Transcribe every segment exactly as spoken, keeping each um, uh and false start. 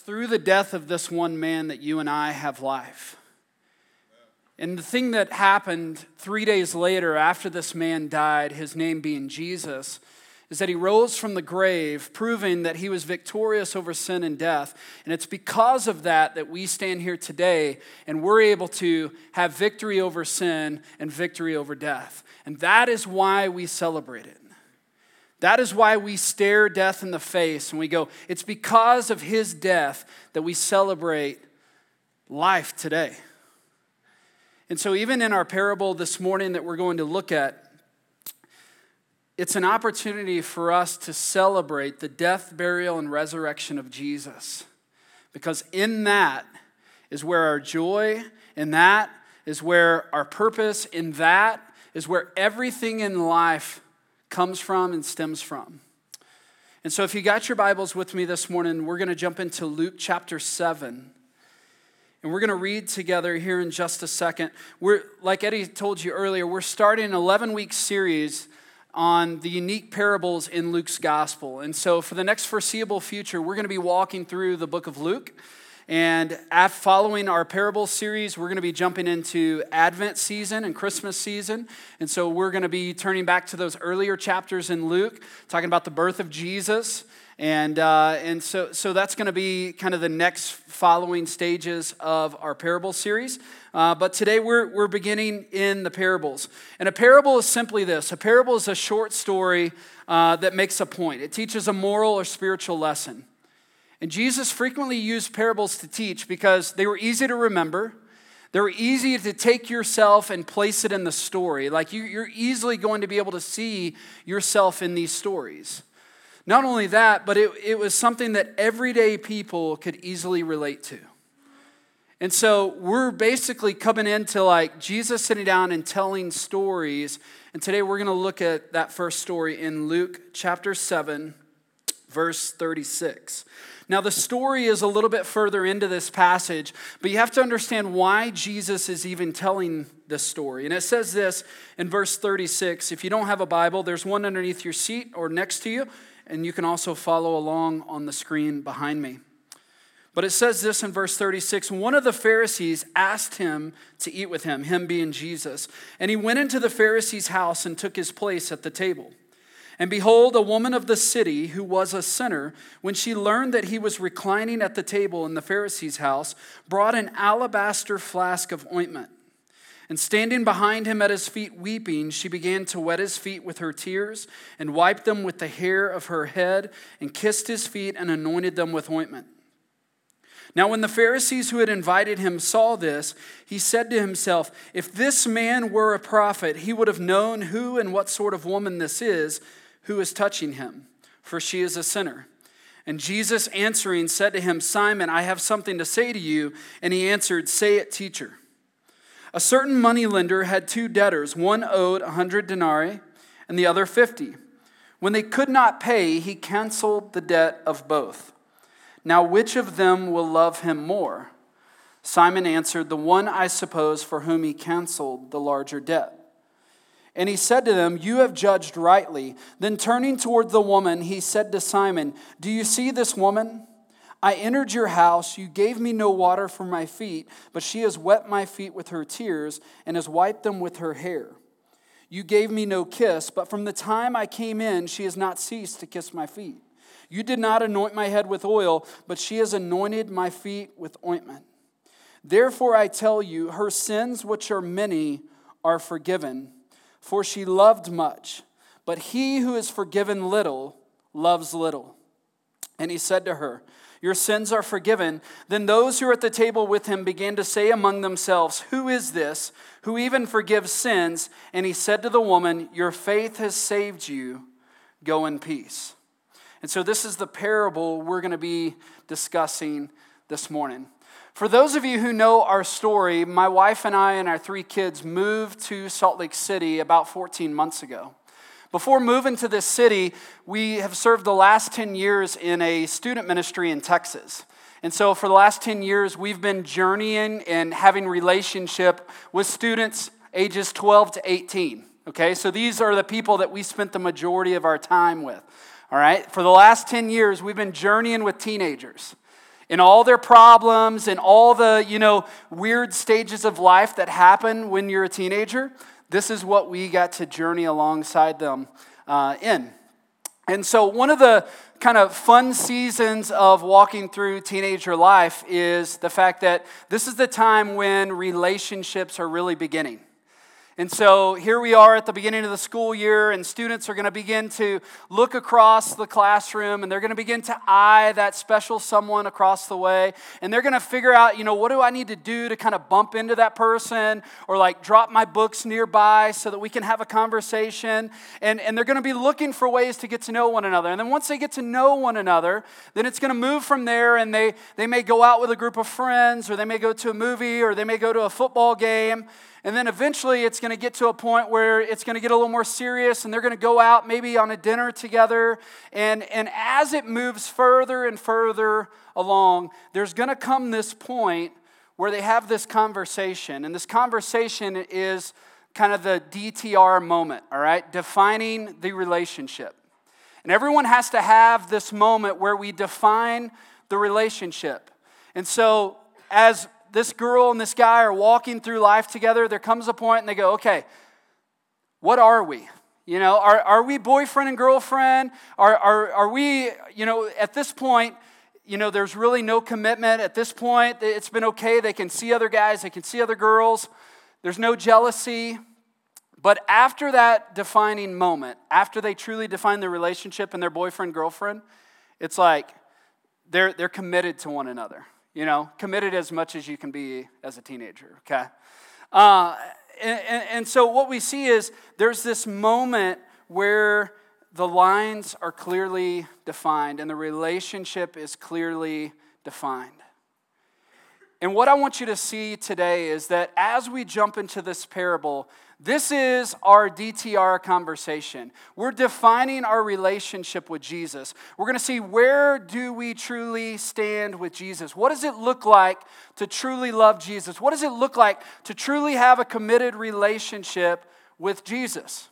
through the death of this one man that you and I have life. And the thing that happened three days later after this man died, his name being Jesus, is that he rose from the grave, proving that he was victorious over sin and death. And it's because of that that we stand here today and we're able to have victory over sin and victory over death. And that is why we celebrate it. That is why we stare death in the face and we go, it's because of his death that we celebrate life today. And so even in our parable this morning that we're going to look at, it's an opportunity for us to celebrate the death, burial, and resurrection of Jesus. Because in that is where our joy, in that is where our purpose, in that is where everything in life comes from and stems from. And so if you got your Bibles with me this morning, we're going to jump into Luke chapter seven. And we're going to read together here in just a second. We're, like Eddie told you earlier, we're starting an eleven-week series on the unique parables in Luke's gospel. And so for the next foreseeable future, we're going to be walking through the book of Luke. And following our parable series, we're going to be jumping into Advent season and Christmas season. And so we're going to be turning back to those earlier chapters in Luke, talking about the birth of Jesus. And uh, and so, so that's going to be kind of the next following stages of our parable series. Uh, but today we're we're beginning in the parables. And a parable is simply this. A parable is a short story uh, that makes a point. It teaches a moral or spiritual lesson. And Jesus frequently used parables to teach because they were easy to remember. They were easy to take yourself and place it in the story. Like you, you're easily going to be able to see yourself in these stories. Not only that, but it, it was something that everyday people could easily relate to. And so we're basically coming into like Jesus sitting down and telling stories. And today we're going to look at that first story in Luke chapter seven, verse thirty-six. Now, the story is a little bit further into this passage, but you have to understand why Jesus is even telling this story. And it says this in verse thirty-six. If you don't have a Bible, there's one underneath your seat or next to you, and you can also follow along on the screen behind me. But it says this in verse thirty-six. One of the Pharisees asked him to eat with him, him being Jesus. And he went into the Pharisee's house and took his place at the table. And behold, a woman of the city who was a sinner, when she learned that he was reclining at the table in the Pharisee's house, brought an alabaster flask of ointment. And standing behind him at his feet weeping, she began to wet his feet with her tears and wiped them with the hair of her head and kissed his feet and anointed them with ointment. Now when the Pharisees who had invited him saw this, he said to himself, if this man were a prophet, he would have known who and what sort of woman this is who is touching him, for she is a sinner. And Jesus answering said to him, Simon, I have something to say to you. And he answered, say it, teacher. A certain moneylender had two debtors. One owed a hundred denarii and the other fifty. When they could not pay, he canceled the debt of both. Now which of them will love him more? Simon answered, the one, I suppose, for whom he canceled the larger debt. And he said to them, you have judged rightly. Then turning toward the woman, he said to Simon, do you see this woman? I entered your house. You gave me no water for my feet, but she has wet my feet with her tears and has wiped them with her hair. You gave me no kiss, but from the time I came in, she has not ceased to kiss my feet. You did not anoint my head with oil, but she has anointed my feet with ointment. Therefore I tell you, her sins, which are many, are forgiven. For she loved much, but he who is forgiven little loves little. And he said to her, your sins are forgiven. Then those who were at the table with him began to say among themselves, who is this who even forgives sins? And he said to the woman, your faith has saved you. Go in peace. And so this is the parable we're going to be discussing this morning. For those of you who know our story, my wife and I and our three kids moved to Salt Lake City about fourteen months ago. Before moving to this city, we have served the last ten years in a student ministry in Texas. And so for the last ten years, we've been journeying and having relationship with students ages twelve to eighteen. Okay, so these are the people that we spent the majority of our time with. All right, for the last ten years, we've been journeying with teenagers. in all their problems and all the, you know, weird stages of life that happen when you're a teenager, this is what we got to journey alongside them uh, in. And so one of the kind of fun seasons of walking through teenager life is the fact that this is the time when relationships are really beginning. And so here we are at the beginning of the school year, and students are going to begin to look across the classroom, and they're going to begin to eye that special someone across the way, and they're going to figure out, you know, what do I need to do to kind of bump into that person, or like drop my books nearby so that we can have a conversation, and, and they're going to be looking for ways to get to know one another. And then once they get to know one another, then it's going to move from there, and they, they may go out with a group of friends, or they may go to a movie, or they may go to a football game. And then eventually it's going to get to a point where it's going to get a little more serious, and they're going to go out maybe on a dinner together. And, and as it moves further and further along, there's going to come this point where they have this conversation. And this conversation is kind of the D T R moment, all right? Defining the relationship. And everyone has to have this moment where we define the relationship. And so as this girl and this guy are walking through life together, there comes a point and they go, okay, what are we? You know, are, are we boyfriend and girlfriend? Are, are, are we, you know, at this point, you know, there's really no commitment. At this point, it's been okay. They can see other guys. They can see other girls. There's no jealousy. But after that defining moment, after they truly define their relationship and their boyfriend-girlfriend, it's like they're they're committed to one another. You know, committed as much as you can be as a teenager, okay? Uh, and, and, and so what we see is there's this moment where the lines are clearly defined and the relationship is clearly defined. And what I want you to see today is that as we jump into this parable, this is our D T R conversation. We're defining our relationship with Jesus. We're going to see, where do we truly stand with Jesus? What does it look like to truly love Jesus? What does it look like to truly have a committed relationship with Jesus?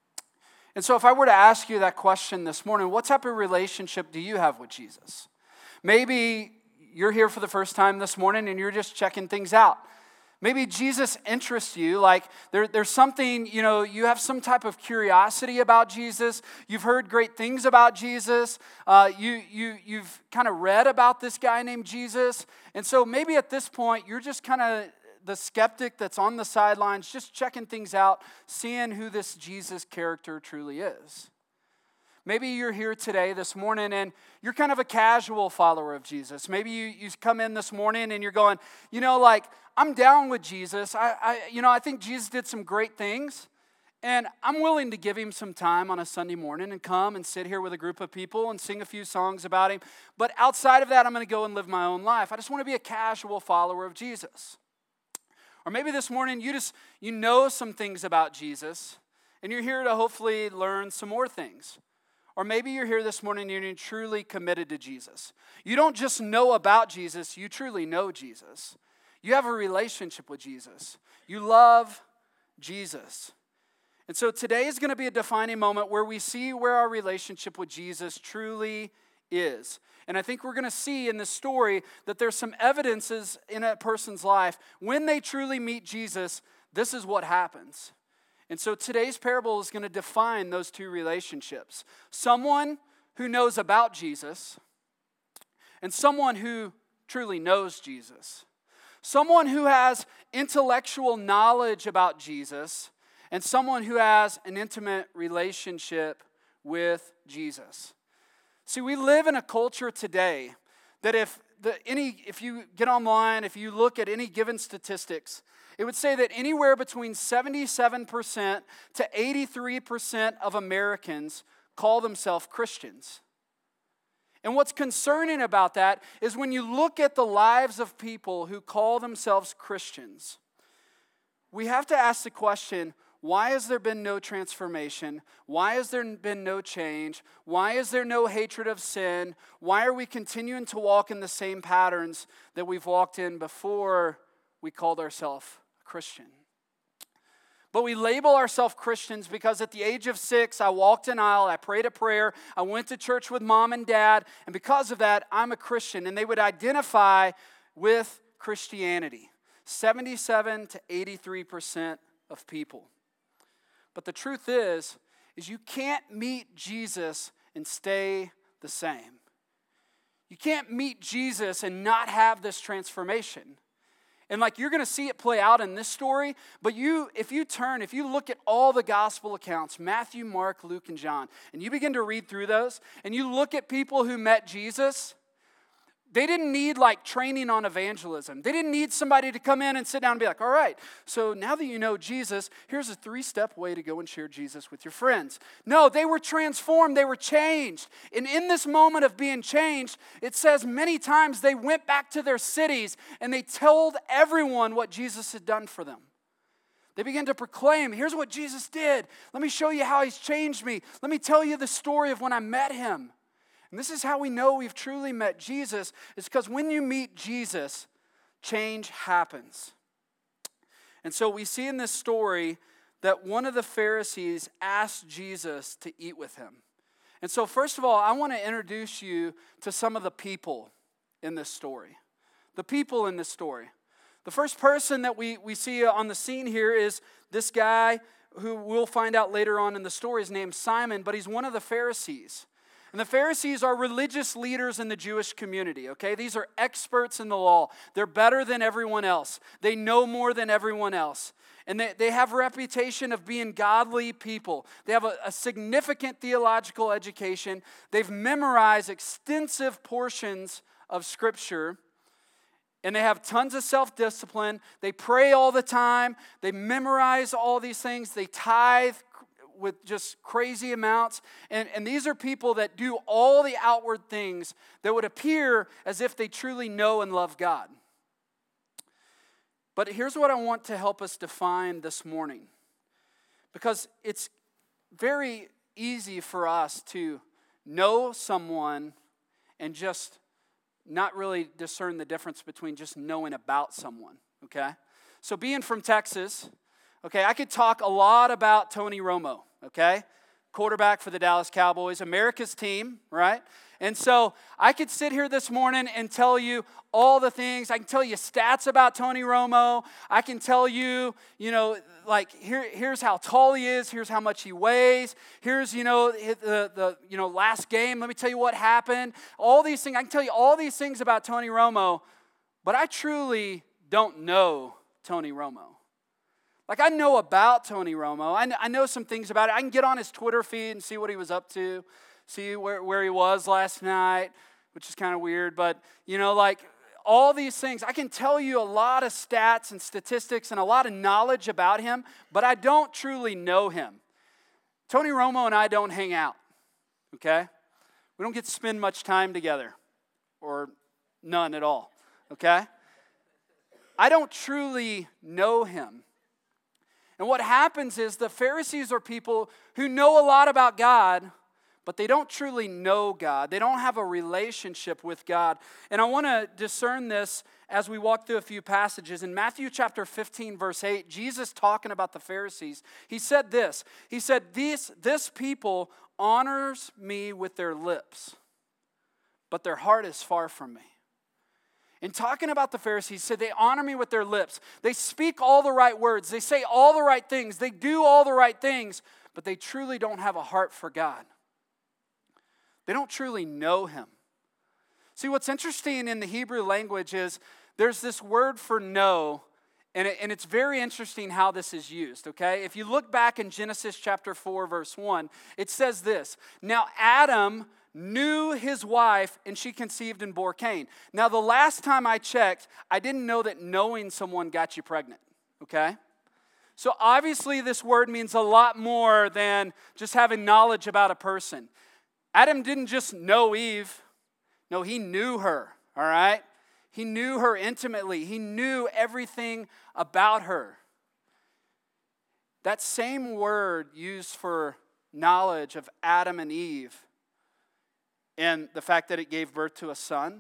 And so if I were to ask you that question this morning, what type of relationship do you have with Jesus? Maybe you're here for the first time this morning and you're just checking things out. Maybe Jesus interests you, like there, there's something, you know, you have some type of curiosity about Jesus. You've heard great things about Jesus. Uh, you, you, you've kind of read about this guy named Jesus. And so maybe at this point, you're just kind of the skeptic that's on the sidelines, just checking things out, seeing who this Jesus character truly is. Maybe you're here today, this morning, and you're kind of a casual follower of Jesus. Maybe you, you come in this morning and you're going, you know, like, I'm down with Jesus. I, I, you know, I think Jesus did some great things, and I'm willing to give him some time on a Sunday morning and come and sit here with a group of people and sing a few songs about him. But outside of that, I'm going to go and live my own life. I just want to be a casual follower of Jesus. Or maybe this morning you just, you know some things about Jesus, and you're here to hopefully learn some more things. Or maybe you're here this morning and you're truly committed to Jesus. You don't just know about Jesus, you truly know Jesus. You have a relationship with Jesus. You love Jesus. And so today is going to be a defining moment where we see where our relationship with Jesus truly is. And I think we're going to see in this story that there's some evidences in a person's life. When they truly meet Jesus, this is what happens. And so today's parable is going to define those two relationships. Someone who knows about Jesus and someone who truly knows Jesus. Someone who has intellectual knowledge about Jesus and someone who has an intimate relationship with Jesus. See, we live in a culture today that if the, any, if you get online, if you look at any given statistics, it would say that anywhere between seventy-seven percent to eighty-three percent of Americans call themselves Christians. And what's concerning about that is when you look at the lives of people who call themselves Christians, we have to ask the question, why has there been no transformation? Why has there been no change? Why is there no hatred of sin? Why are we continuing to walk in the same patterns that we've walked in before we called ourselves Christian? But we label ourselves Christians because at the age of six, I walked an aisle, I prayed a prayer, I went to church with mom and dad, and because of that, I'm a Christian. And they would identify with Christianity. seventy-seven to eighty-three percent of people. But the truth is, is you can't meet Jesus and stay the same. You can't meet Jesus and not have this transformation. And like you're going to see it play out in this story, but you, if you turn, if you look at all the gospel accounts, Matthew, Mark, Luke, and John, and you begin to read through those, and you look at people who met Jesus, they didn't need like training on evangelism. They didn't need somebody to come in and sit down and be like, all right, so now that you know Jesus, here's a three-step way to go and share Jesus with your friends. No, they were transformed. They were changed. And in this moment of being changed, it says many times they went back to their cities and they told everyone what Jesus had done for them. They began to proclaim, here's what Jesus did. Let me show you how he's changed me. Let me tell you the story of when I met him. And this is how we know we've truly met Jesus, is because when you meet Jesus, change happens. And so we see in this story that one of the Pharisees asked Jesus to eat with him. And so first of all, I want to introduce you to some of the people in this story. The people in this story. The first person that we, we see on the scene here is this guy who we'll find out later on in the story is named Simon, but he's one of the Pharisees. And the Pharisees are religious leaders in the Jewish community, okay? These are experts in the law. They're better than everyone else. They know more than everyone else. And they, they have a reputation of being godly people. They have a, a significant theological education. They've memorized extensive portions of Scripture. And they have tons of self-discipline. They pray all the time. They memorize all these things. They tithe with just crazy amounts. And, and these are people that do all the outward things that would appear as if they truly know and love God. But here's what I want to help us define this morning. Because it's very easy for us to know someone and just not really discern the difference between just knowing about someone, okay? So being from Texas, okay, I could talk a lot about Tony Romo, okay? Quarterback for the Dallas Cowboys, America's team, right? And so I could sit here this morning and tell you all the things. I can tell you stats about Tony Romo. I can tell you, you know, like here, here's how tall he is. Here's how much he weighs. Here's, you know, the, the you know last game. Let me tell you what happened. All these things. I can tell you all these things about Tony Romo, but I truly don't know Tony Romo. Like, I know about Tony Romo. I, I know some things about it. I can get on his Twitter feed and see what he was up to, see where, where he was last night, which is kind of weird. But, you know, like, all these things. I can tell you a lot of stats and statistics and a lot of knowledge about him, but I don't truly know him. Tony Romo and I don't hang out, okay? We don't get to spend much time together, or none at all, okay? I don't truly know him. And what happens is the Pharisees are people who know a lot about God, but they don't truly know God. They don't have a relationship with God. And I want to discern this as we walk through a few passages. In Matthew chapter fifteen, verse eight, Jesus talking about the Pharisees, he said this. He said, this, this people honors me with their lips, but their heart is far from me. In talking about the Pharisees, he said they honor me with their lips. They speak all the right words. They say all the right things. They do all the right things, but they truly don't have a heart for God. They don't truly know him. See, what's interesting in the Hebrew language is there's this word for know, and, it, and it's very interesting how this is used, okay? If you look back in Genesis chapter four, verse one, it says this, now Adam knew his wife, and she conceived and bore Cain. Now, the last time I checked, I didn't know that knowing someone got you pregnant, okay? So obviously this word means a lot more than just having knowledge about a person. Adam didn't just know Eve. No, he knew her, all right? He knew her intimately. He knew everything about her. That same word used for knowledge of Adam and Eve and the fact that it gave birth to a son.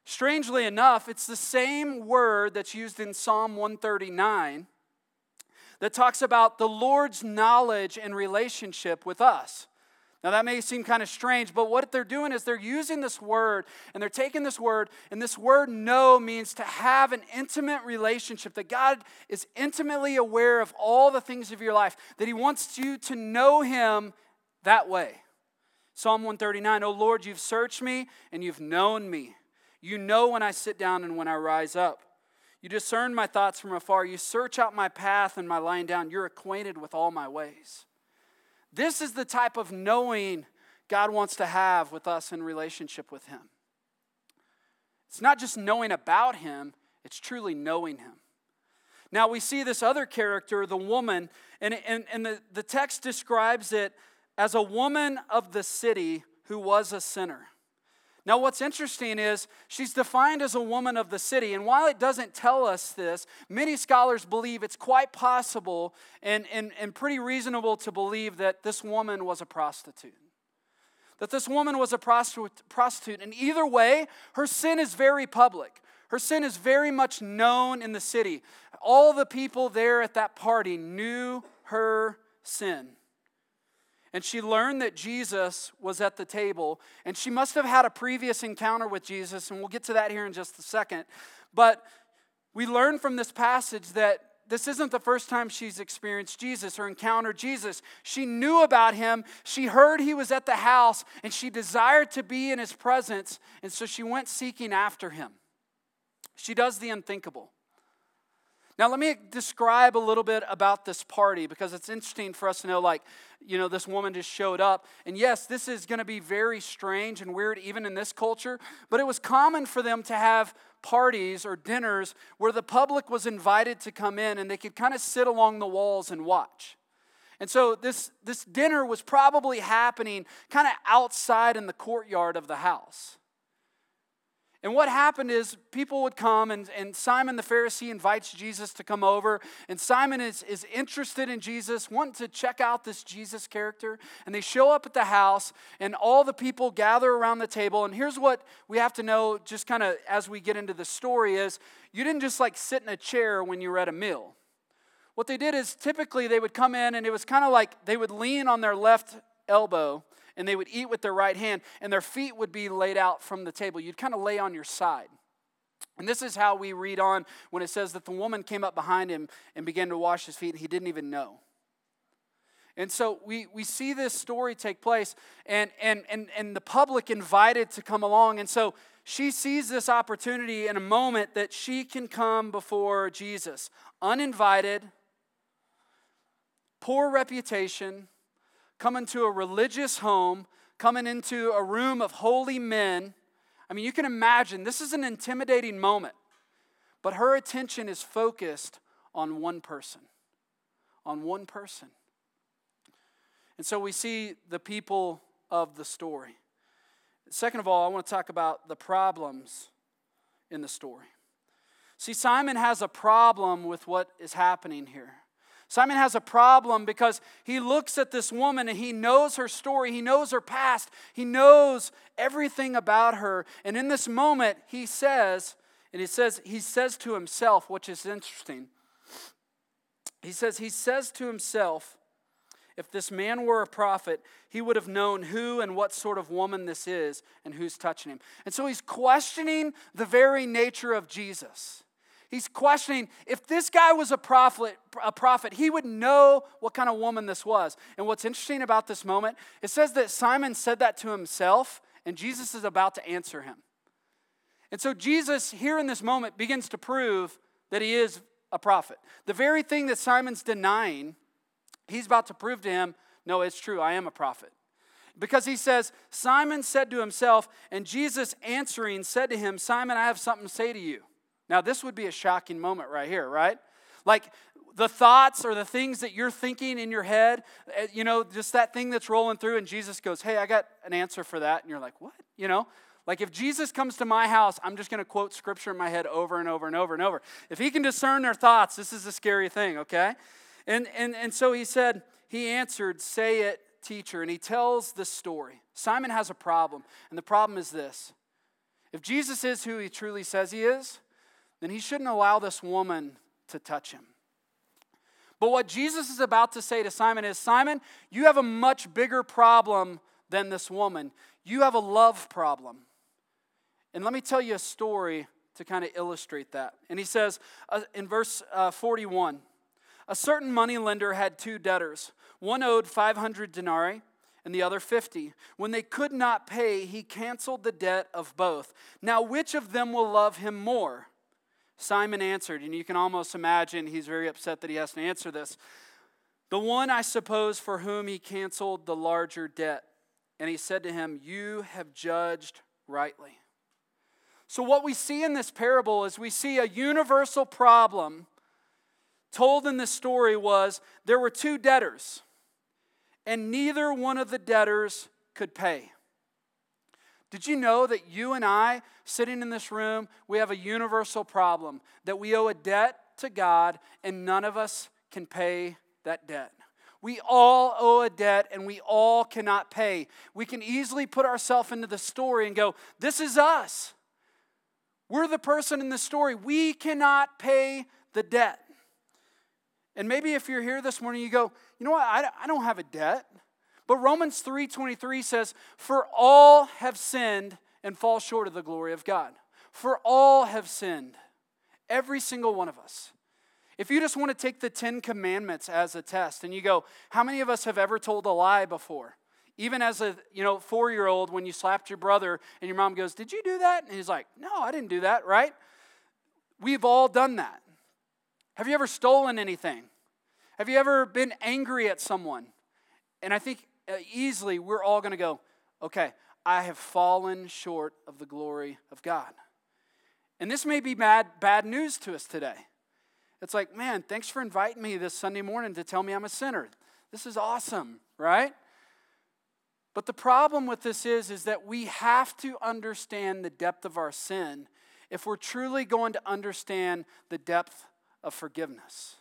Strangely enough, it's the same word that's used in Psalm one thirty-nine that talks about the Lord's knowledge and relationship with us. Now that may seem kind of strange, but what they're doing is they're using this word, and they're taking this word, and this word know means to have an intimate relationship, that God is intimately aware of all the things of your life, that he wants you to know him that way. Psalm one thirty-nine, O Lord, you've searched me and you've known me. You know when I sit down and when I rise up. You discern my thoughts from afar. You search out my path and my lying down. You're acquainted with all my ways. This is the type of knowing God wants to have with us in relationship with him. It's not just knowing about him, it's truly knowing him. Now we see this other character, the woman, and, and, and the, the text describes it as a woman of the city who was a sinner. Now what's interesting is she's defined as a woman of the city, and while it doesn't tell us this, many scholars believe it's quite possible and, and, and pretty reasonable to believe that this woman was a prostitute. That this woman was a prostitute, and either way, her sin is very public. Her sin is very much known in the city. All the people there at that party knew her sin. And she learned that Jesus was at the table. And she must have had a previous encounter with Jesus. And we'll get to that here in just a second. But we learn from this passage that this isn't the first time she's experienced Jesus or encountered Jesus. She knew about him. She heard he was at the house. And she desired to be in his presence. And so she went seeking after him. She does the unthinkable. Now, let me describe a little bit about this party, because it's interesting for us to know, like, you know, this woman just showed up. And yes, this is going to be very strange and weird even in this culture, but it was common for them to have parties or dinners where the public was invited to come in and they could kind of sit along the walls and watch. And so this, this dinner was probably happening kind of outside in the courtyard of the house. And what happened is people would come, and, and Simon the Pharisee invites Jesus to come over. And Simon is, is interested in Jesus, wanting to check out this Jesus character. And they show up at the house, and all the people gather around the table. And here's what we have to know just kind of as we get into the story is, you didn't just like sit in a chair when you were at a meal. What they did is typically they would come in, and it was kind of like they would lean on their left elbow, and they would eat with their right hand, and their feet would be laid out from the table. You'd kind of lay on your side. And this is how we read on when it says that the woman came up behind him and began to wash his feet, and he didn't even know. And so we, we see this story take place, and, and, and, and the public invited to come along. And so she sees this opportunity in a moment that she can come before Jesus. Uninvited, poor reputation, coming to a religious home, coming into a room of holy men. I mean, you can imagine, this is an intimidating moment. But her attention is focused on one person. On one person. And so we see the people of the story. Second of all, I want to talk about the problems in the story. See, Simon has a problem with what is happening here. Simon has a problem because he looks at this woman and he knows her story. He knows her past. He knows everything about her. And in this moment, he says, and he says, he says to himself, which is interesting. He says, he says to himself, if this man were a prophet, he would have known who and what sort of woman this is and who's touching him. And so he's questioning the very nature of Jesus. He's questioning, if this guy was a prophet, a prophet, he would know what kind of woman this was. And what's interesting about this moment, it says that Simon said that to himself, and Jesus is about to answer him. And so Jesus, here in this moment, begins to prove that he is a prophet. The very thing that Simon's denying, he's about to prove to him, no, it's true, I am a prophet. Because he says, Simon said to himself, and Jesus answering said to him, Simon, I have something to say to you. Now, this would be a shocking moment right here, right? Like the thoughts or the things that you're thinking in your head, you know, just that thing that's rolling through, and Jesus goes, hey, I got an answer for that. And you're like, what? You know, like if Jesus comes to my house, I'm just going to quote scripture in my head over and over and over and over. If he can discern their thoughts, this is a scary thing, okay? And, and, and so he said, he answered, say it, teacher. And he tells this story. Simon has a problem, and the problem is this. If Jesus is who he truly says he is, then he shouldn't allow this woman to touch him. But what Jesus is about to say to Simon is, Simon, you have a much bigger problem than this woman. You have a love problem. And let me tell you a story to kind of illustrate that. And he says uh, in verse uh, forty-one, a certain moneylender had two debtors. One owed five hundred denarii and the other fifty. When they could not pay, he canceled the debt of both. Now, which of them will love him more? Simon answered, and you can almost imagine he's very upset that he has to answer this. The one, I suppose, for whom he canceled the larger debt. And he said to him, you have judged rightly. So what we see in this parable is we see a universal problem told in this story was there were two debtors, and neither one of the debtors could pay. Did you know that you and I, sitting in this room, we have a universal problem, that we owe a debt to God and none of us can pay that debt? We all owe a debt and we all cannot pay. We can easily put ourselves into the story and go, this is us. We're the person in the story. We cannot pay the debt. And maybe if you're here this morning, you go, you know what, I, I don't have a debt. But Romans three twenty-three says, for all have sinned and fall short of the glory of God. For all have sinned. Every single one of us. If you just want to take the Ten Commandments as a test and you go, how many of us have ever told a lie before? Even as a you know four-year-old, when you slapped your brother and your mom goes, did you do that? And he's like, no, I didn't do that, right? We've all done that. Have you ever stolen anything? Have you ever been angry at someone? And I think uh, easily we're all going to go, okay, I have fallen short of the glory of God. And this may be bad, bad news to us today. It's like, man, thanks for inviting me this Sunday morning to tell me I'm a sinner. This is awesome, right? But the problem with this is, is that we have to understand the depth of our sin if we're truly going to understand the depth of forgiveness.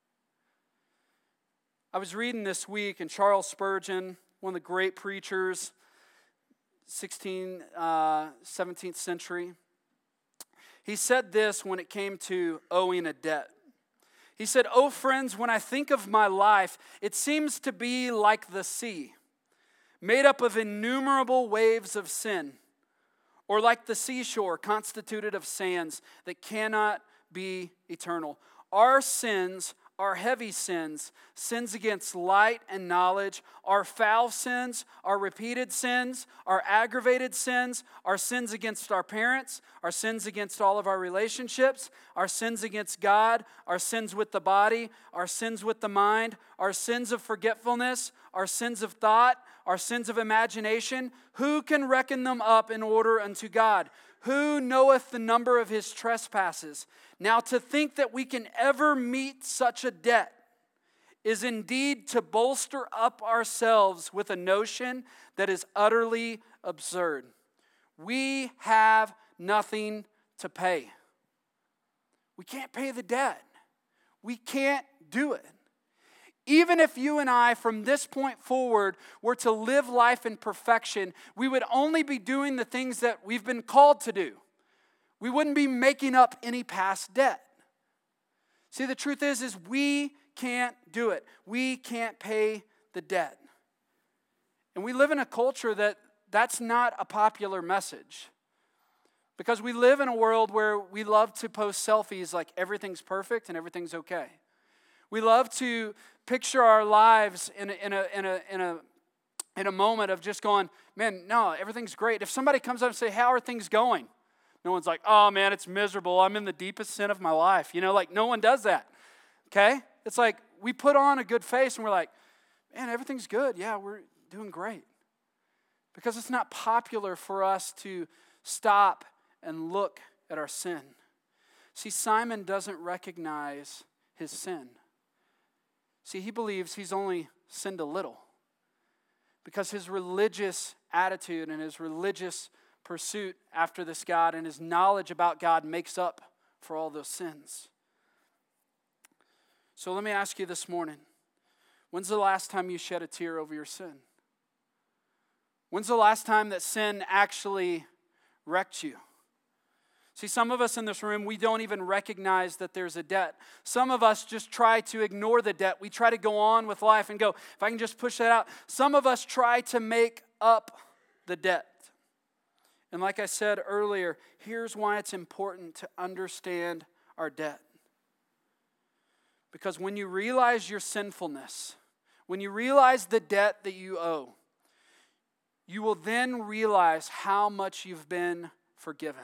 I was reading this week, and Charles Spurgeon, one of the great preachers, sixteenth, uh, seventeenth century, he said this when it came to owing a debt. He said, oh friends, when I think of my life, it seems to be like the sea, made up of innumerable waves of sin, or like the seashore constituted of sands that cannot be eternal. Our sins are heavy sins, sins against light and knowledge, our foul sins, our repeated sins, our aggravated sins, our sins against our parents, our sins against all of our relationships, our sins against God, our sins with the body, our sins with the mind, our sins of forgetfulness, our sins of thought, our sins of imagination. Who can reckon them up in order unto God? Who knoweth the number of his trespasses? Now to think that we can ever meet such a debt is indeed to bolster up ourselves with a notion that is utterly absurd. We have nothing to pay. We can't pay the debt. We can't do it. Even if you and I, from this point forward, were to live life in perfection, we would only be doing the things that we've been called to do. We wouldn't be making up any past debt. See, the truth is, is we can't do it. We can't pay the debt. And we live in a culture that that's not a popular message. Because we live in a world where we love to post selfies like everything's perfect and everything's okay. We love to picture our lives in a, in a, in a, in a, in a moment of just going, man, no, everything's great. If somebody comes up and say, how are things going? No one's like, oh man, it's miserable. I'm in the deepest sin of my life. You know, like no one does that, okay? It's like we put on a good face and we're like, man, everything's good. Yeah, we're doing great. Because it's not popular for us to stop and look at our sin. See, Simon doesn't recognize his sin. See, he believes he's only sinned a little because his religious attitude and his religious pursuit after this God and his knowledge about God makes up for all those sins. So let me ask you this morning, when's the last time you shed a tear over your sin? When's the last time that sin actually wrecked you? See, some of us in this room, we don't even recognize that there's a debt. Some of us just try to ignore the debt. We try to go on with life and go, if I can just push that out. Some of us try to make up the debt. And like I said earlier, here's why it's important to understand our debt. Because when you realize your sinfulness, when you realize the debt that you owe, you will then realize how much you've been forgiven.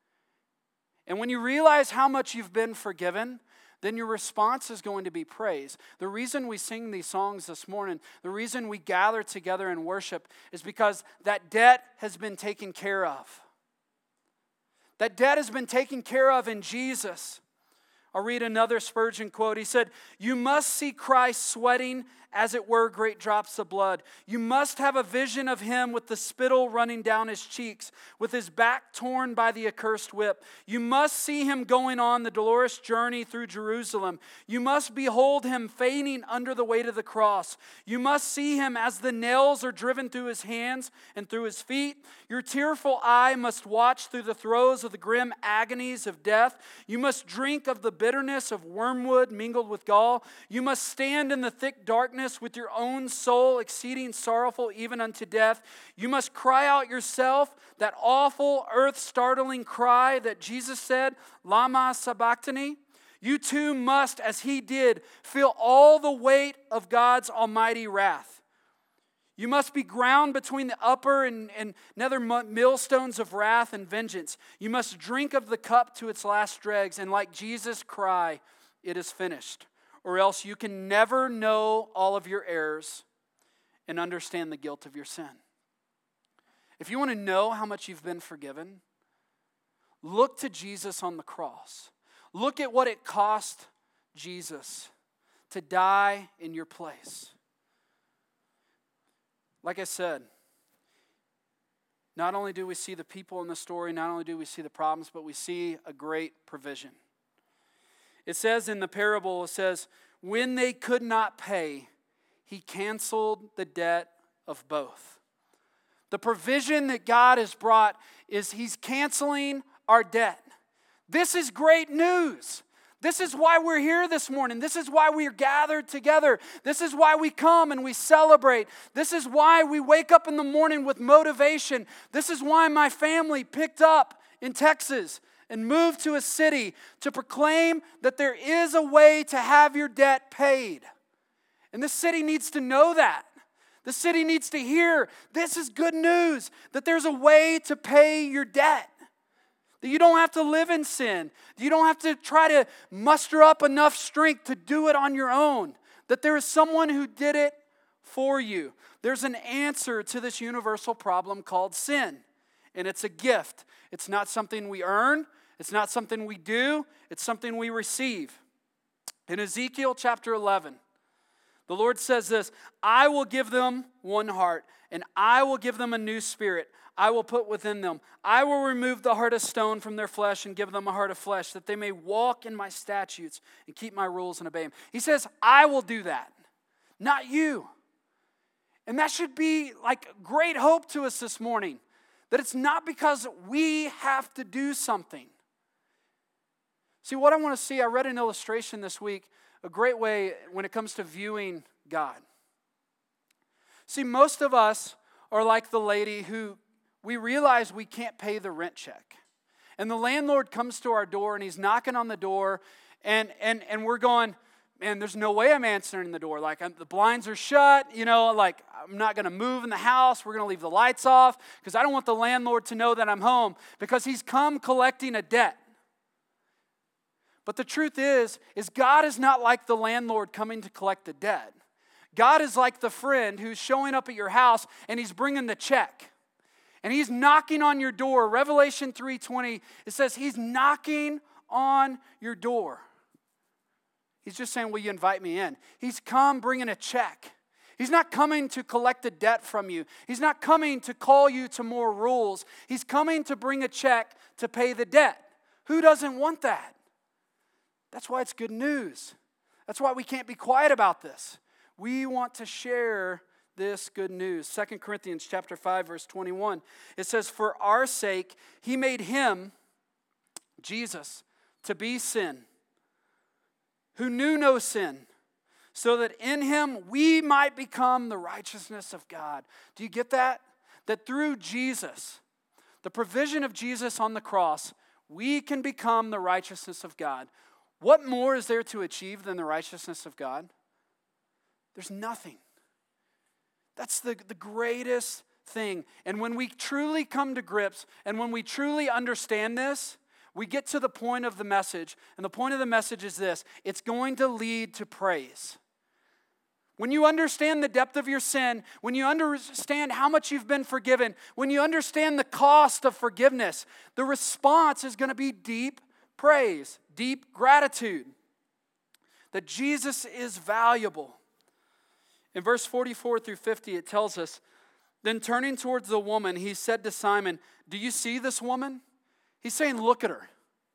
And when you realize how much you've been forgiven, then your response is going to be praise. The reason we sing these songs this morning, the reason we gather together and worship is because that debt has been taken care of. That debt has been taken care of in Jesus. I'll read another Spurgeon quote. He said, "You must see Christ sweating as it were great drops of blood. You must have a vision of him with the spittle running down his cheeks, with his back torn by the accursed whip. You must see him going on the dolorous journey through Jerusalem. You must behold him fainting under the weight of the cross. You must see him as the nails are driven through his hands and through his feet. Your tearful eye must watch through the throes of the grim agonies of death. You must drink of the bitterness of wormwood mingled with gall. You must stand in the thick darkness with your own soul exceeding sorrowful even unto death. You must cry out yourself that awful earth-startling cry that Jesus said, Lama Sabachthani. You too must, as he did, feel all the weight of God's almighty wrath. You must be ground between the upper and, and nether millstones of wrath and vengeance. You must drink of the cup to its last dregs, and like Jesus cry, it is finished. Or else you can never know all of your errors and understand the guilt of your sin. If you want to know how much you've been forgiven, look to Jesus on the cross. Look at what it cost Jesus to die in your place. Like I said, not only do we see the people in the story, not only do we see the problems, but we see a great provision. It says in the parable, it says, when they could not pay, he canceled the debt of both. The provision that God has brought is he's canceling our debt. This is great news. This is why we're here this morning. This is why we're gathered together. This is why we come and we celebrate. This is why we wake up in the morning with motivation. This is why my family picked up in Texas and moved to a city to proclaim that there is a way to have your debt paid. And the city needs to know that. The city needs to hear this is good news, that there's a way to pay your debt. That you don't have to live in sin. You don't have to try to muster up enough strength to do it on your own. That there is someone who did it for you. There's an answer to this universal problem called sin. And it's a gift. It's not something we earn. It's not something we do. It's something we receive. In Ezekiel chapter eleven, the Lord says this, I will give them one heart, and I will give them a new spirit. I will put within them. I will remove the heart of stone from their flesh and give them a heart of flesh, that they may walk in my statutes and keep my rules and obey them. He says, I will do that, not you. And that should be like great hope to us this morning, that it's not because we have to do something. See, what I want to see, I read an illustration this week, a great way when it comes to viewing God. See, most of us are like the lady who we realize we can't pay the rent check. And the landlord comes to our door and he's knocking on the door and and and we're going, man, there's no way I'm answering the door. Like I'm, the blinds are shut, you know, like I'm not going to move in the house. We're going to leave the lights off because I don't want the landlord to know that I'm home because he's come collecting a debt. But the truth is, is God is not like the landlord coming to collect the debt. God is like the friend who's showing up at your house and he's bringing the check. And he's knocking on your door. Revelation three twenty, it says he's knocking on your door. He's just saying, will you invite me in? He's come bringing a check. He's not coming to collect a debt from you. He's not coming to call you to more rules. He's coming to bring a check to pay the debt. Who doesn't want that? That's why it's good news. That's why we can't be quiet about this. We want to share this good news. Second Corinthians chapter five, verse twenty-one. It says, for our sake, he made him Jesus, to be sin, who knew no sin, so that in him we might become the righteousness of God. Do you get that? That through Jesus, the provision of Jesus on the cross, we can become the righteousness of God. What more is there to achieve than the righteousness of God? There's nothing. That's the, the greatest thing. And when we truly come to grips and when we truly understand this, we get to the point of the message. And the point of the message is this: it's going to lead to praise. When you understand the depth of your sin, when you understand how much you've been forgiven, when you understand the cost of forgiveness, the response is going to be deep praise, deep gratitude that Jesus is valuable. In verse forty-four through fifty, it tells us, then turning towards the woman, he said to Simon, do you see this woman? He's saying, look at her.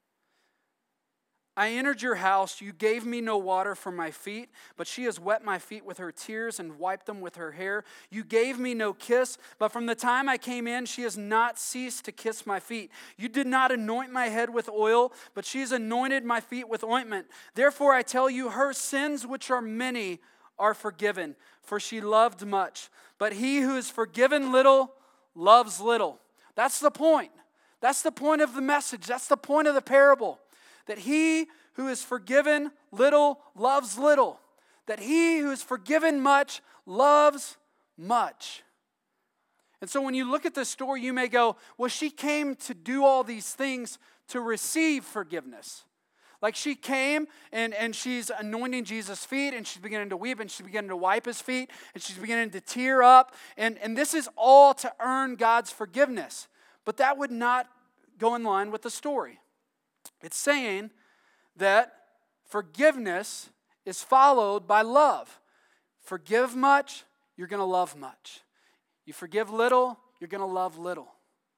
I entered your house. You gave me no water for my feet, but she has wet my feet with her tears and wiped them with her hair. You gave me no kiss, but from the time I came in, she has not ceased to kiss my feet. You did not anoint my head with oil, but she has anointed my feet with ointment. Therefore, I tell you, her sins, which are many, are forgiven, for she loved much. But he who is forgiven little loves little. That's the point. That's the point of the message. That's the point of the parable. That he who is forgiven little loves little. That he who is forgiven much loves much. And so when you look at this story, you may go, well, she came to do all these things to receive forgiveness. Like she came and, and she's anointing Jesus' feet and she's beginning to weep and she's beginning to wipe his feet and she's beginning to tear up. And, and this is all to earn God's forgiveness. But that would not go in line with the story. It's saying that forgiveness is followed by love. Forgive much, you're going to love much. You forgive little, you're going to love little.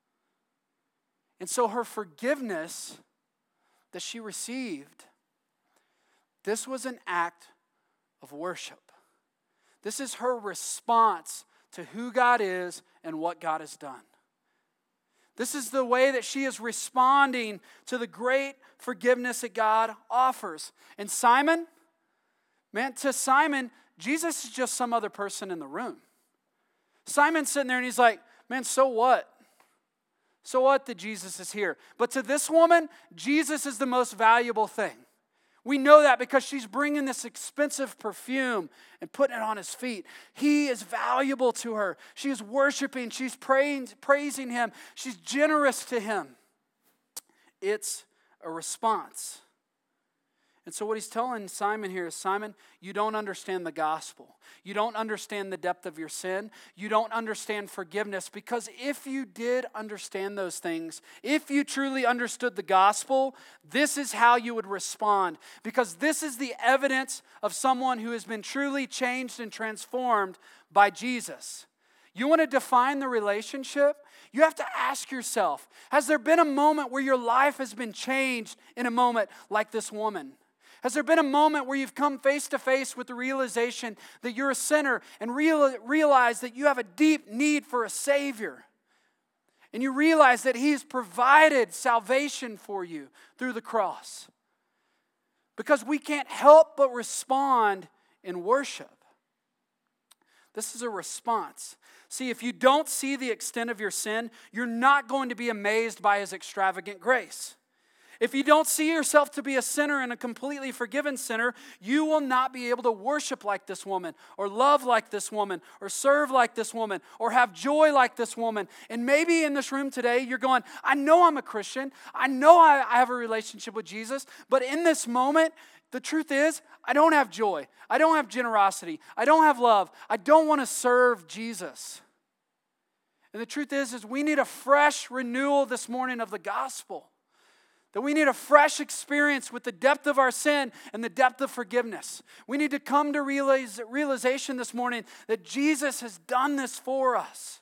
And so her forgiveness that she received, this was an act of worship. This is her response to who God is and what God has done. This is the way that she is responding to the great forgiveness that God offers. And Simon, man, to Simon, Jesus is just some other person in the room. Simon's sitting there and he's like, man, so what? So what that Jesus is here? But to this woman, Jesus is the most valuable thing. We know that because she's bringing this expensive perfume and putting it on his feet. He is valuable to her. She is worshiping. She's praying, praising him. She's generous to him. It's a response. And so what he's telling Simon here is, Simon, you don't understand the gospel. You don't understand the depth of your sin. You don't understand forgiveness, because if you did understand those things, if you truly understood the gospel, this is how you would respond, because this is the evidence of someone who has been truly changed and transformed by Jesus. You want to define the relationship? You have to ask yourself, has there been a moment where your life has been changed in a moment like this woman? Has there been a moment where you've come face to face with the realization that you're a sinner and real, realize that you have a deep need for a Savior? And you realize that He's provided salvation for you through the cross. Because we can't help but respond in worship. This is a response. See, if you don't see the extent of your sin, you're not going to be amazed by His extravagant grace. If you don't see yourself to be a sinner and a completely forgiven sinner, you will not be able to worship like this woman, or love like this woman, or serve like this woman, or have joy like this woman. And maybe in this room today, you're going, I know I'm a Christian. I know I have a relationship with Jesus. But in this moment, the truth is, I don't have joy. I don't have generosity. I don't have love. I don't want to serve Jesus. And the truth is, is we need a fresh renewal this morning of the gospel. That we need a fresh experience with the depth of our sin and the depth of forgiveness. We need to come to realize, realization this morning that Jesus has done this for us.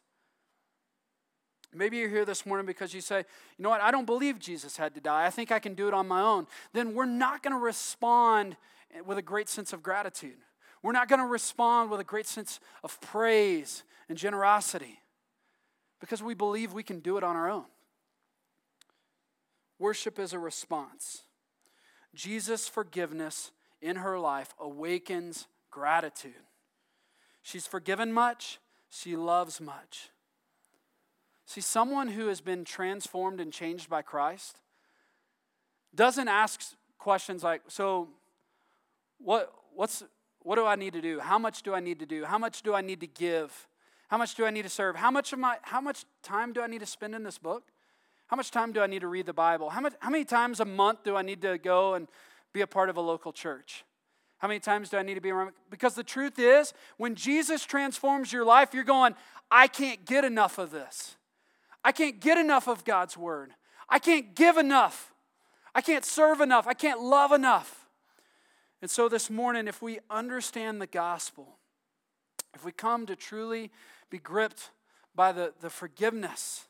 Maybe you're here this morning because you say, you know what, I don't believe Jesus had to die. I think I can do it on my own. Then we're not going to respond with a great sense of gratitude. We're not going to respond with a great sense of praise and generosity because we believe we can do it on our own. Worship is a response. Jesus' forgiveness in her life awakens gratitude. She's forgiven much. She loves much. See, someone who has been transformed and changed by Christ doesn't ask questions like, so what, what's, what do I need to do? How much do I need to do? How much do I need to give? How much do I need to serve? How much of my, how much time do I need to spend in this book? How much time do I need to read the Bible? How much, how many times a month do I need to go and be a part of a local church? How many times do I need to be around? Because the truth is, when Jesus transforms your life, you're going, I can't get enough of this. I can't get enough of God's word. I can't give enough. I can't serve enough. I can't love enough. And so this morning, if we understand the gospel, if we come to truly be gripped by the, the forgiveness,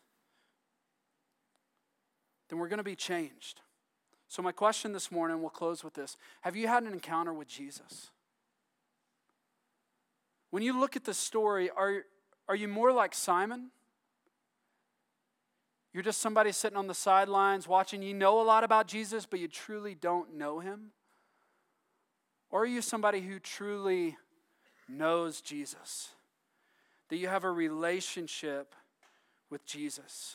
then we're going to be changed. So my question this morning, we'll close with this. Have you had an encounter with Jesus? When you look at the story, are, are you more like Simon? You're just somebody sitting on the sidelines watching. You know a lot about Jesus, but you truly don't know him? Or are you somebody who truly knows Jesus? That you have a relationship with Jesus?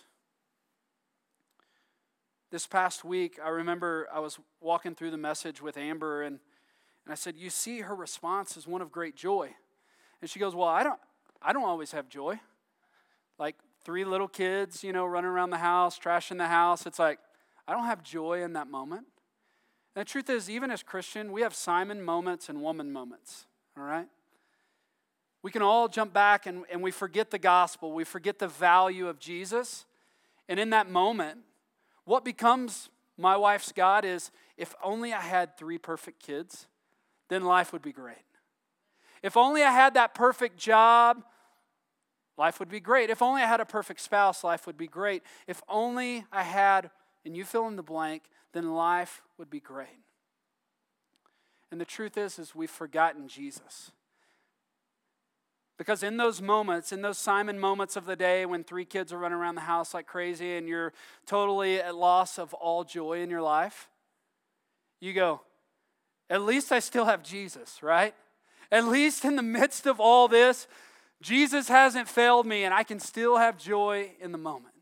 This past week, I remember I was walking through the message with Amber, and, and I said, you see, her response is one of great joy. And she goes, well, I don't, I don't always have joy. Like three little kids, you know, running around the house, trashing the house. It's like, I don't have joy in that moment. And the truth is, even as Christian, we have Simon moments and woman moments, all right? We can all jump back and, and we forget the gospel. We forget the value of Jesus. And in that moment, what becomes my wife's God is, if only I had three perfect kids, then life would be great. If only I had that perfect job, life would be great. If only I had a perfect spouse, life would be great. If only I had, and you fill in the blank, then life would be great. And the truth is, is we've forgotten Jesus. Because in those moments, in those Simon moments of the day when three kids are running around the house like crazy and you're totally at loss of all joy in your life, you go, at least I still have Jesus, right? At least in the midst of all this, Jesus hasn't failed me and I can still have joy in the moment.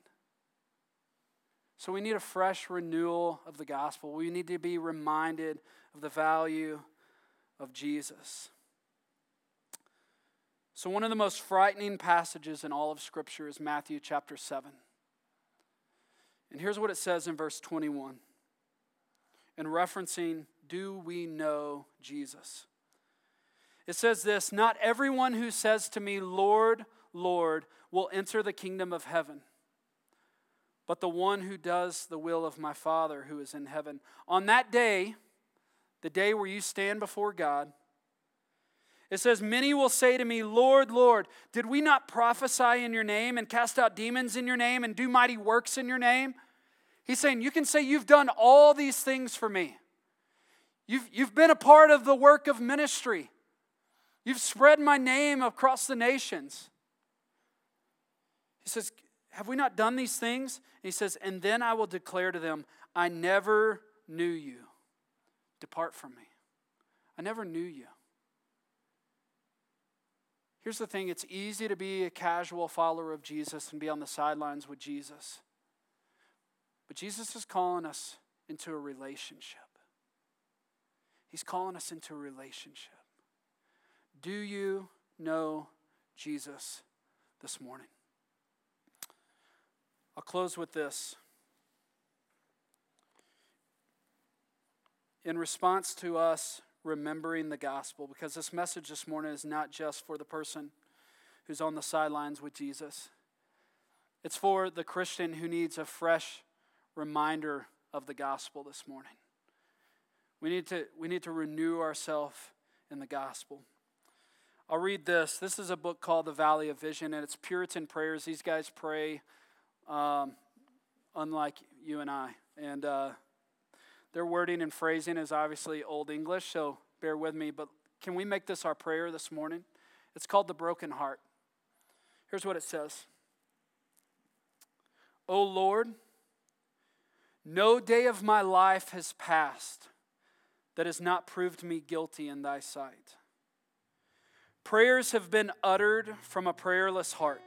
So we need a fresh renewal of the gospel. We need to be reminded of the value of Jesus. So one of the most frightening passages in all of Scripture is Matthew chapter seven. And here's what it says in verse twenty-one. In referencing, do we know Jesus? It says this, not everyone who says to me, Lord, Lord, will enter the kingdom of heaven, but the one who does the will of my Father who is in heaven. On that day, the day where you stand before God, it says, many will say to me, Lord, Lord, did we not prophesy in your name and cast out demons in your name and do mighty works in your name? He's saying, you can say you've done all these things for me. You've, you've been a part of the work of ministry. You've spread my name across the nations. He says, have we not done these things? And he says, and then I will declare to them, I never knew you. Depart from me. I never knew you. Here's the thing, it's easy to be a casual follower of Jesus and be on the sidelines with Jesus. But Jesus is calling us into a relationship. He's calling us into a relationship. Do you know Jesus this morning? I'll close with this. In response to us remembering the gospel, because this message this morning is not just for the person who's on the sidelines with Jesus. It's for the Christian who needs a fresh reminder of the gospel this morning. We need to, we need to renew ourselves in the gospel. I'll read this. This is a book called The Valley of Vision, and it's Puritan prayers. These guys pray um, unlike you and I. And uh, their wording and phrasing is obviously Old English, so bear with me. But can we make this our prayer this morning? It's called The Broken Heart. Here's what it says. O Lord, No day of my life has passed that has not proved me guilty in thy sight. Prayers have been uttered from a prayerless heart.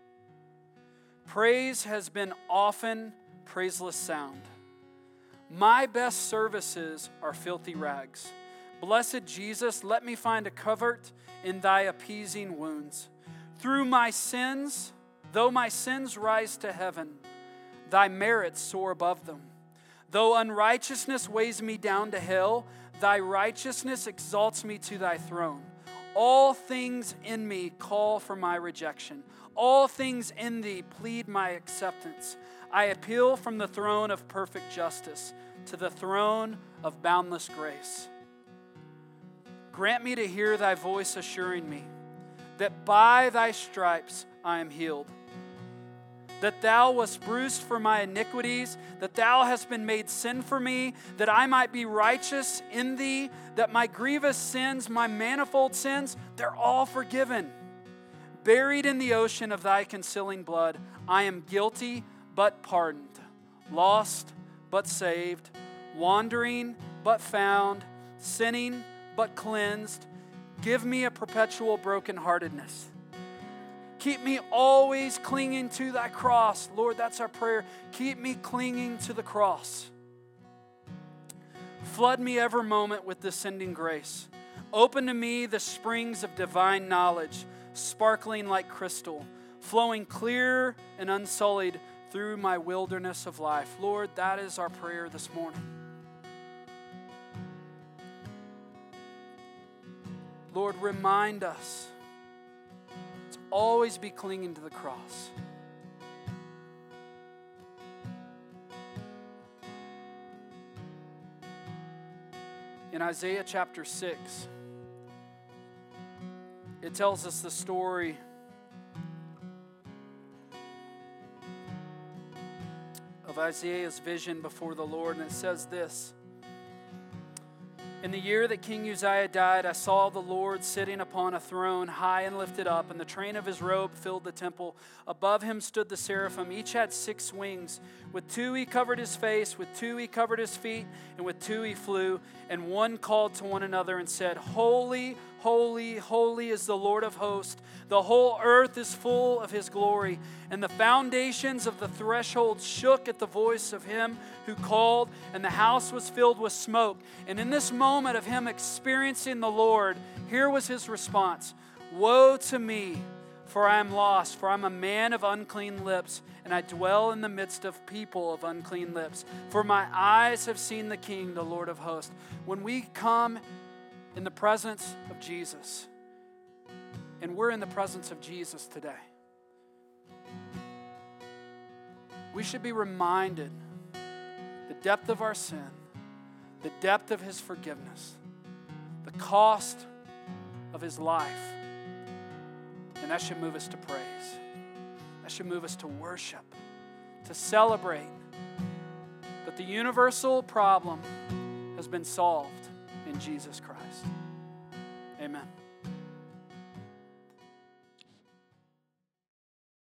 Praise has been often praiseless sound. My best services are filthy rags. Blessed Jesus, let me find a comfort in thy appeasing wounds. Through my sins, though my sins rise to heaven, thy merits soar above them. Though unrighteousness weighs me down to hell, thy righteousness exalts me to thy throne. All things in me call for my rejection. All things in thee plead my acceptance. I appeal from the throne of perfect justice to the throne of boundless grace. Grant me to hear thy voice assuring me that by thy stripes I am healed, that thou wast bruised for my iniquities, that thou hast been made sin for me, that I might be righteous in thee, that my grievous sins, my manifold sins, they're all forgiven. Buried in the ocean of thy concealing blood, I am guilty but pardoned, lost but saved, wandering but found, sinning but cleansed. Give me a perpetual brokenheartedness. Keep me always clinging to thy cross. Lord, that's our prayer. Keep me clinging to the cross. Flood me every moment with descending grace. Open to me the springs of divine knowledge, sparkling like crystal, flowing clear and unsullied through my wilderness of life. Lord, that is our prayer this morning. Lord, remind us to always be clinging to the cross. In Isaiah chapter six, it tells us the story of Isaiah's vision before the Lord, and it says this: In the year that King Uzziah died, I saw the Lord sitting upon a throne, high and lifted up, and the train of his robe filled the temple. Above him stood the seraphim. Each had six wings. With two he covered his face, with two he covered his feet, and with two he flew. And one called to one another and said, Holy, holy, holy is the Lord of hosts. The whole earth is full of his glory. And the foundations of the threshold shook at the voice of him who called, and the house was filled with smoke. And in this moment of him experiencing the Lord, here was his response: Woe to me, for I am lost, for I am a man of unclean lips, and I dwell in the midst of people of unclean lips. For my eyes have seen the King, the Lord of hosts. When we come in the presence of Jesus, and we're in the presence of Jesus today, we should be reminded the depth of our sin, the depth of his forgiveness, the cost of his life. And that should move us to praise. That should move us to worship, to celebrate that the universal problem has been solved in Jesus Christ. Amen.